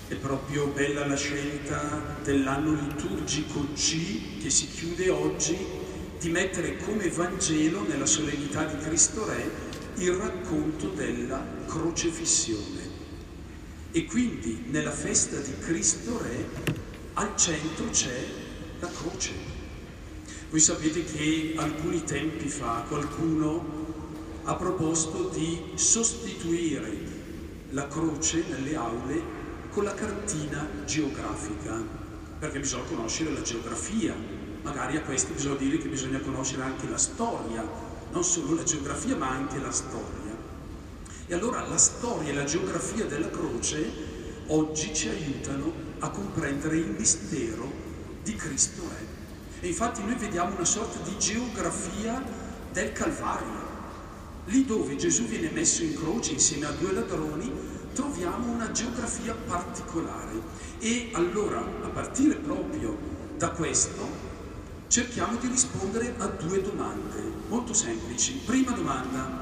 È proprio bella la scelta dell'anno liturgico G, che si chiude oggi, di mettere come Vangelo nella solennità di Cristo Re il racconto della crocefissione. E quindi nella festa di Cristo Re al centro c'è la croce. Voi sapete che alcuni tempi fa qualcuno ha proposto di sostituire la croce nelle aule con la cartina geografica, perché bisogna conoscere la geografia. Magari a questi bisogna dire che bisogna conoscere anche la storia, non solo la geografia ma anche la storia. E allora la storia e la geografia della croce oggi ci aiutano a comprendere il mistero di Cristo Re. E infatti noi vediamo una sorta di geografia del Calvario. Lì dove Gesù viene messo in croce insieme a due ladroni troviamo una geografia particolare. E allora, a partire proprio da questo, cerchiamo di rispondere a due domande molto semplici. Prima domanda: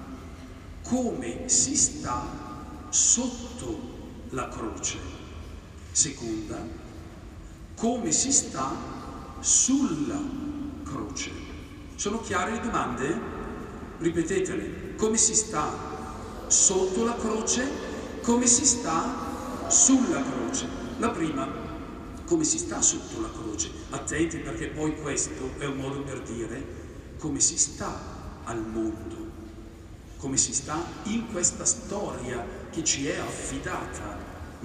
come si sta sotto la croce? Seconda: come si sta sulla croce? Sono chiare le domande? Ripetetele. Come si sta sotto la croce? Come si sta sulla croce? La prima: come si sta sotto la croce? Attenti, perché poi questo è un modo per dire come si sta al mondo, come si sta in questa storia che ci è affidata.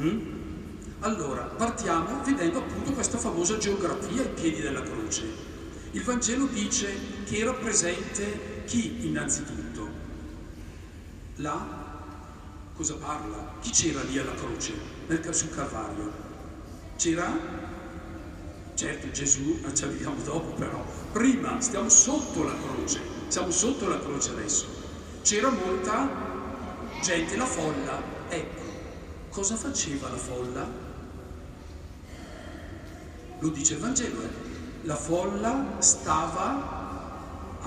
Allora, partiamo vedendo appunto questa famosa geografia ai piedi della croce. Il Vangelo dice che era presente chi innanzitutto? Là, cosa parla? Chi c'era lì alla croce, sul Calvario? C'era? Certo, Gesù, ci arriviamo dopo però. Prima, stiamo sotto la croce, siamo sotto la croce adesso. C'era molta gente, la folla. Ecco, cosa faceva la folla? Lo dice il Vangelo, La folla stava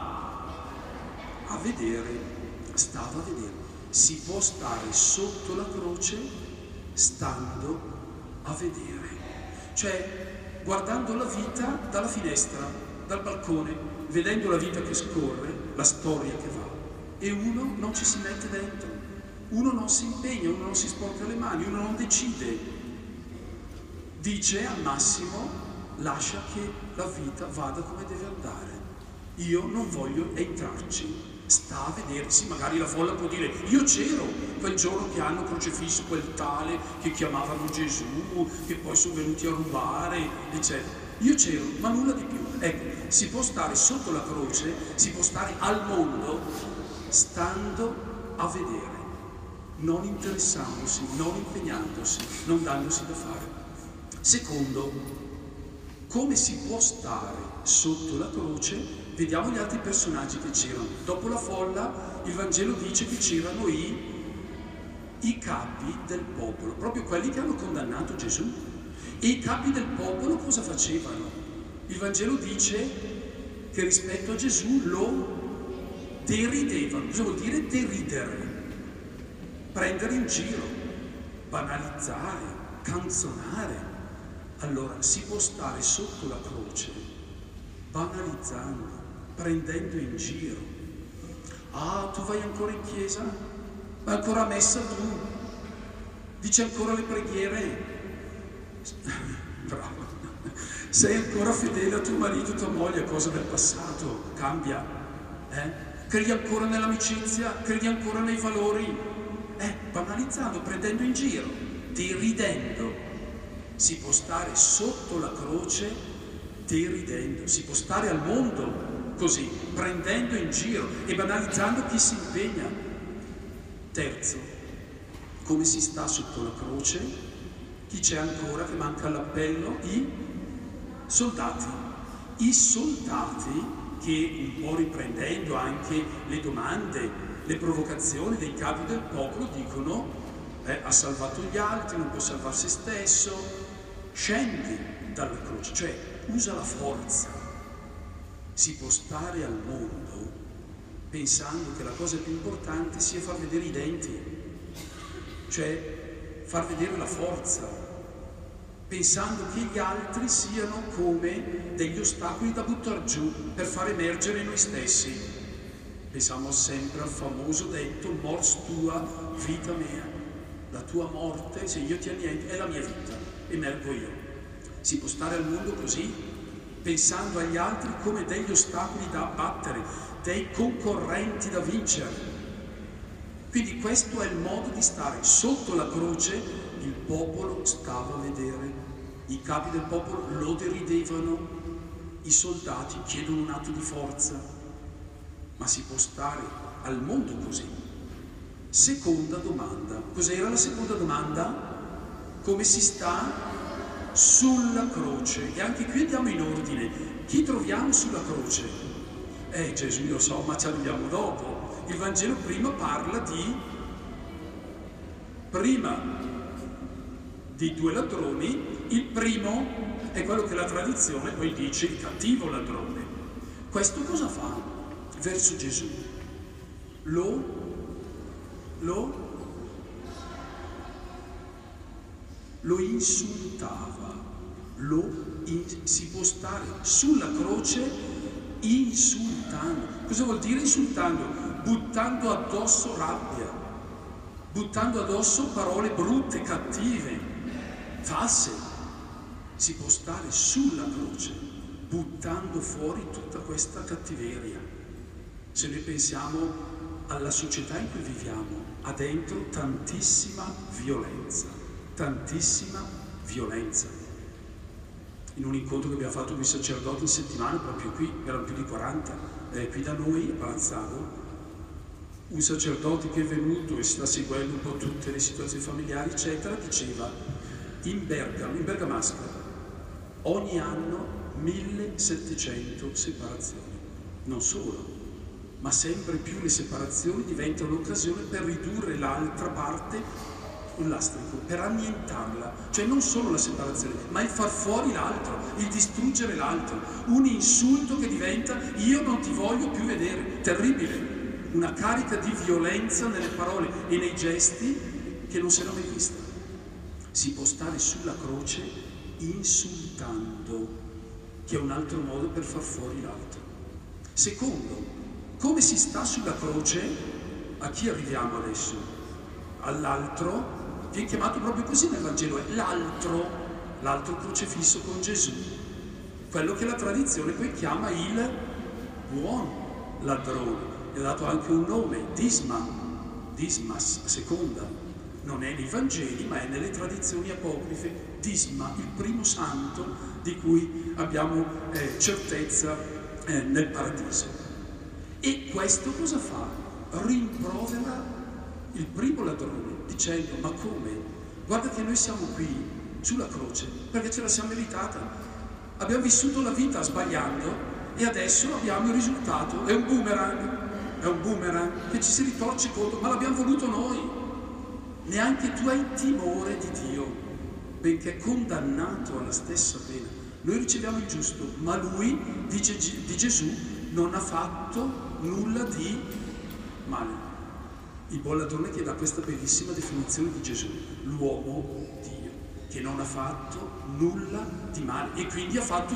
a vedere, stava a vedere. Si può stare sotto la croce stando a vedere, cioè guardando la vita dalla finestra, dal balcone, vedendo la vita che scorre, la storia che va, e uno non ci si mette dentro, uno non si impegna, uno non si sporca le mani, uno non decide, dice al massimo lascia che la vita vada come deve andare, io non voglio entrarci. Sta a vedere. Sì, magari la folla può dire io c'ero quel giorno che hanno crocifisso quel tale che chiamavano Gesù, che poi sono venuti a rubare, eccetera. Io c'ero, ma nulla di più. Ecco, si può stare sotto la croce, si può stare al mondo stando a vedere, non interessandosi, non impegnandosi, non dandosi da fare. Secondo, come si può stare sotto la croce? Vediamo gli altri personaggi che c'erano. Dopo la folla, il Vangelo dice che c'erano i capi del popolo, proprio quelli che hanno condannato Gesù. E i capi del popolo cosa facevano? Il Vangelo dice che rispetto a Gesù lo deridevano. Cosa vuol dire deridere? Prendere in giro, banalizzare, canzonare. Allora, si può stare sotto la croce banalizzando, prendendo in giro. Ah, tu vai ancora in chiesa? Vai ancora a messa tu? Dici ancora le preghiere? Bravo. Sei ancora fedele a tuo marito, tua moglie, cosa del passato, cambia. Credi ancora nell'amicizia? Credi ancora nei valori? Banalizzando, prendendo in giro, deridendo. Si può stare sotto la croce deridendo, si può stare al mondo così, prendendo in giro e banalizzando chi si impegna. Terzo, come si sta sotto la croce? Chi c'è ancora che manca all'appello? I soldati. I soldati che, un po' riprendendo anche le domande, le provocazioni dei capi del popolo, dicono ha salvato gli altri, non può salvare se stesso, scendi dalla croce, cioè usa la forza. Si può stare al mondo pensando che la cosa più importante sia far vedere i denti, cioè far vedere la forza, pensando che gli altri siano come degli ostacoli da buttare giù per far emergere noi stessi. Pensiamo sempre al famoso detto mors tua, vita mea. La tua morte, se io ti anniento, è la mia vita, emergo io. Si può stare al mondo così, pensando agli altri come degli ostacoli da abbattere, dei concorrenti da vincere. Quindi questo è il modo di stare. Sotto la croce il popolo stava a vedere, i capi del popolo lo deridevano, i soldati chiedono un atto di forza, ma si può stare al mondo così. Seconda domanda. Cos'era la seconda domanda? Come si sta sulla croce? E anche qui andiamo in ordine. Chi troviamo sulla croce? Gesù, lo so, ma ci arriviamo dopo. Il Vangelo prima parla di due ladroni. Il primo è quello che la tradizione poi dice il cattivo ladrone. Questo cosa fa verso Gesù? Lo insultava, si può stare sulla croce insultando. Cosa vuol dire insultando? Buttando addosso rabbia, buttando addosso parole brutte, cattive, false. Si può stare sulla croce buttando fuori tutta questa cattiveria. Se noi pensiamo alla società in cui viviamo, ha dentro tantissima violenza. In un incontro che abbiamo fatto con i sacerdoti in settimana, proprio qui, erano più di 40, qui da noi a Palazzano, un sacerdote che è venuto e sta seguendo un po' tutte le situazioni familiari, eccetera, diceva in Bergamasca, ogni anno 1700 separazioni, non solo, ma sempre più le separazioni diventano l'occasione per ridurre l'altra parte un lastrico, per annientarla, cioè non solo la separazione, ma il far fuori l'altro, il distruggere l'altro, un insulto che diventa io non ti voglio più vedere, terribile, una carica di violenza nelle parole e nei gesti che non si era mai vista. Si può stare sulla croce insultando, che è un altro modo per far fuori l'altro. Secondo, come si sta sulla croce? A chi arriviamo adesso? All'altro, viene chiamato proprio così nel Vangelo, è l'altro crocifisso con Gesù, quello che la tradizione poi chiama il buon ladrone. Gli ha dato anche un nome, Dismas, a seconda. Non è nei Vangeli, ma è nelle tradizioni apocrife. Disma, il primo santo di cui abbiamo certezza nel paradiso. E questo cosa fa? Rimprovera il primo ladrone, dicendo, ma come? Guarda che noi siamo qui, sulla croce, perché ce la siamo meritata. Abbiamo vissuto la vita sbagliando e adesso abbiamo il risultato. È un boomerang che ci si ritorce contro, ma l'abbiamo voluto noi. Neanche tu hai timore di Dio, benché condannato alla stessa pena. Noi riceviamo il giusto, ma lui, dice di Gesù, non ha fatto nulla di male. Il buon ladrone che dà questa bellissima definizione di Gesù, l'uomo Dio, che non ha fatto nulla di male e quindi ha fatto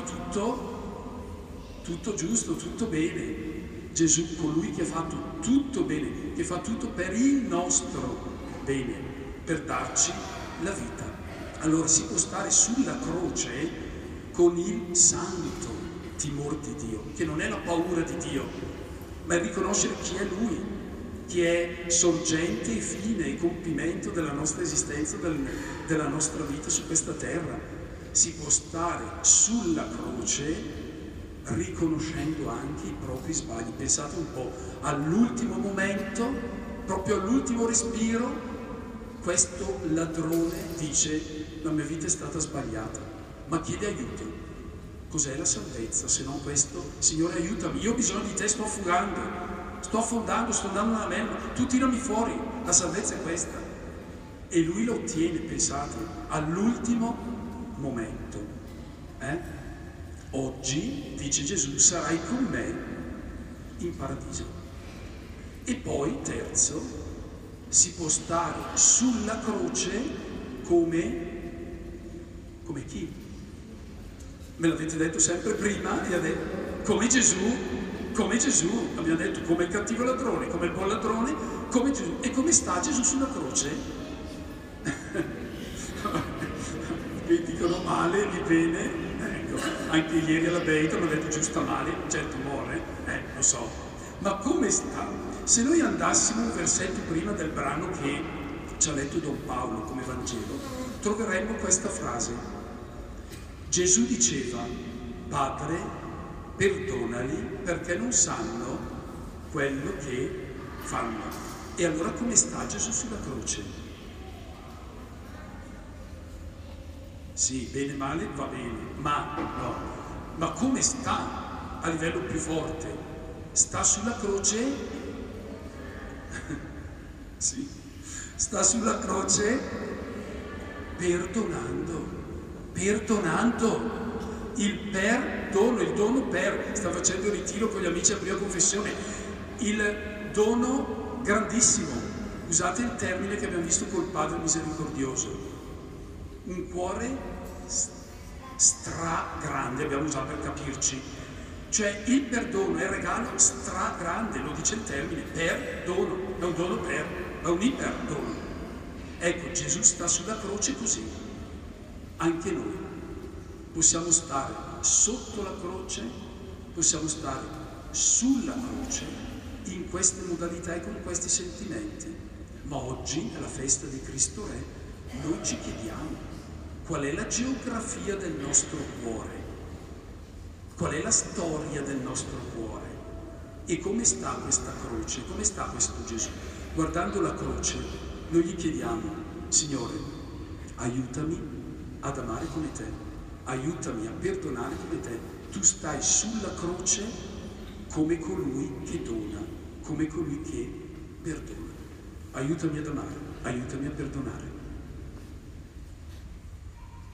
tutto giusto, tutto bene. Gesù, colui che ha fatto tutto bene, che fa tutto per il nostro bene, per darci la vita. Allora si può stare sulla croce con il santo timore di Dio, che non è la paura di Dio, ma è riconoscere chi è Lui, che è sorgente e fine e compimento della nostra esistenza, della nostra vita su questa terra. Si può stare sulla croce riconoscendo anche i propri sbagli. Pensate un po', all'ultimo momento, proprio all'ultimo respiro, questo ladrone dice: la mia vita è stata sbagliata, ma chiede aiuto. Cos'è la salvezza se non questo? Signore, aiutami, io ho bisogno di te, sto affondando, sto andando nella merda, tu tirami fuori. La salvezza è questa. E lui lo ottiene, pensate, all'ultimo momento. Oggi, dice Gesù, sarai con me in paradiso. E poi, terzo, si può stare sulla croce come chi? Me l'avete detto sempre prima, e detto, come Gesù, abbiamo detto come il cattivo ladrone, come il buon ladrone, come Gesù. E come sta Gesù sulla croce? Qui dicono male, di bene, ecco, anche ieri alla Beita mi hanno detto Gesù sta male, certo muore, lo so, ma come sta? Se noi andassimo un versetto prima del brano che ci ha letto Don Paolo come Vangelo, troveremmo questa frase. Gesù diceva, Padre, perdonali perché non sanno quello che fanno. E allora come sta Gesù sulla croce? Sì, bene male va bene, ma no. Ma come sta a livello più forte? Sta sulla croce? Sì, sta sulla croce perdonando. Il perdono, il dono per, sta facendo ritiro con gli amici a prima confessione, il dono grandissimo, usate il termine che abbiamo visto col Padre misericordioso, un cuore stragrande, abbiamo usato per capirci, cioè il perdono è il regalo stragrande, lo dice il termine, perdono, è un dono è un iperdono. Ecco, Gesù sta sulla croce così. Anche noi possiamo stare sotto la croce, possiamo stare sulla croce in queste modalità e con questi sentimenti. Ma oggi, nella festa di Cristo Re, noi ci chiediamo qual è la geografia del nostro cuore, qual è la storia del nostro cuore e come sta questa croce, come sta questo Gesù. Guardando la croce, noi gli chiediamo, Signore, aiutami ad amare come te, aiutami a perdonare come te. Tu stai sulla croce come colui che dona, come colui che perdona. Aiutami ad amare, aiutami a perdonare.